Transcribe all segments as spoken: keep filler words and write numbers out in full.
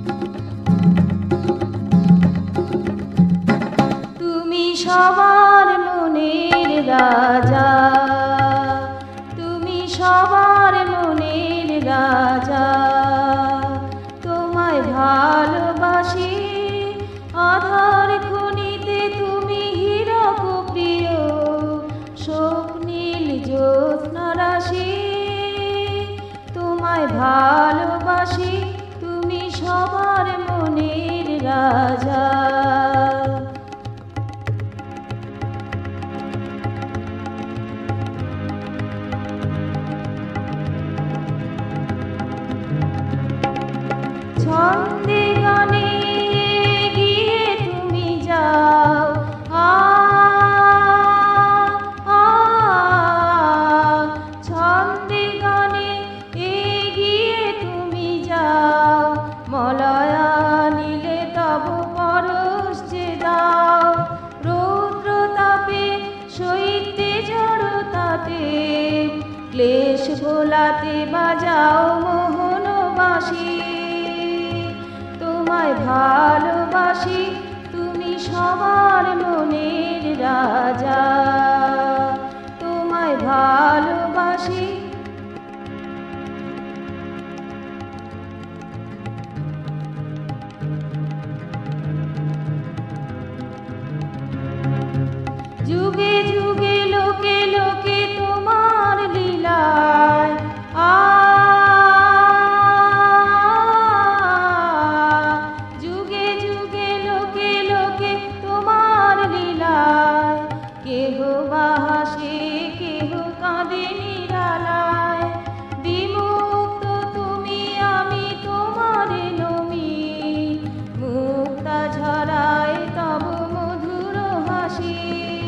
তুমি সবার মনের রাজা, তুমি সবার মনের রাজা। তোমায় ভালোবাসি আধার খনিতে, তুমি হীরক প্রিয় স্বপ্নীল জ্যোৎস্না রাশি। তোমায় ভালোবাসি, তুমি সবার মনের রাজা। ছন্দে গানে গিয়ে তুমি যাও, আ আ ছন্দে গানে এগিয়ে তুমি যাও। মলয়া নীলে তব পরশ যে দাও, রৌদ্র তাপে শৈত্যে জড়তাতে ক্লেশ ভোলাতে বাজাও মোহন বাঁশি। তোমায় ভালোবাসি, তুমি সবার মনের রাজা। তোমায় ভালোবাসি। যুগে যুগে লোকে লোকে তোমার লীলায়, আ যুগে যুগে লোকে লোকে তোমার লীলায়। কেহ বা হাসে, কেহ কাঁদে নিরালায়। বিমুক্ত তুমি, আমি তোমার নমি, মুক্তা ঝরায় তব মধুর হাসি।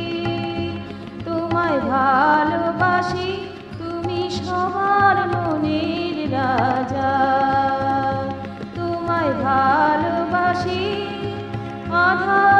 তোমায় ভালোবাসি, তুমি সবার মনের রাজা। তোমায় ভালোবাসি আধার